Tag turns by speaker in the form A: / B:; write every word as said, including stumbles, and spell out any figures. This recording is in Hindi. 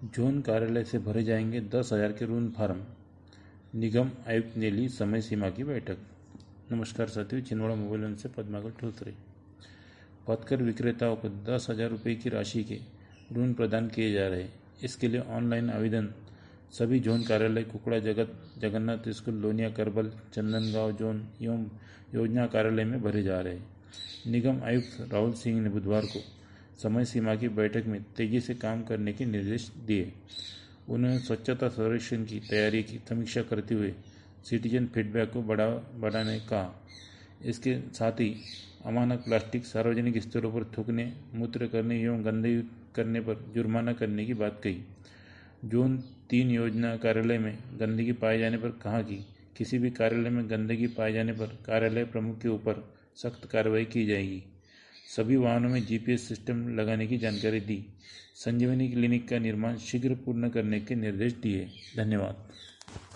A: जोन कार्यालय से भरे जाएंगे दस हजार के ऋण फार्म, निगम आयुक्त ने ली समय सीमा की बैठक। नमस्कार साथियों, छिंदवाड़ा मोबाइल वन से पद्माकर ठोसरे। पथकर विक्रेताओं को दस हजार रुपये की राशि के ऋण प्रदान किए जा रहे हैं। इसके लिए ऑनलाइन आवेदन सभी जोन कार्यालय कुकड़ा जगत जगन्नाथ स्कूल लोनिया करबल चंदनगांव जोन एवं योजना कार्यालय में भरे जा रहे हैं। निगम आयुक्त राहुल सिंह ने बुधवार को समय सीमा की बैठक में तेजी से काम करने के निर्देश दिए। उन्होंने स्वच्छता सर्वेक्षण की तैयारी की समीक्षा करते हुए सिटीजन फीडबैक को बढ़ा बढ़ाने का। इसके साथ ही अमानक प्लास्टिक सार्वजनिक स्थलों पर थूकने, मूत्र करने एवं गंदगी करने पर जुर्माना करने की बात कही। जोन तीन योजना कार्यालय में गंदगी पाए जाने पर कहा कि किसी भी कार्यालय में गंदगी पाए जाने पर कार्यालय प्रमुख के ऊपर सख्त कार्रवाई की जाएगी। सभी वाहनों में जीपीएस सिस्टम लगाने की जानकारी दी। संजीवनी क्लिनिक का निर्माण शीघ्र पूर्ण करने के निर्देश दिए। धन्यवाद।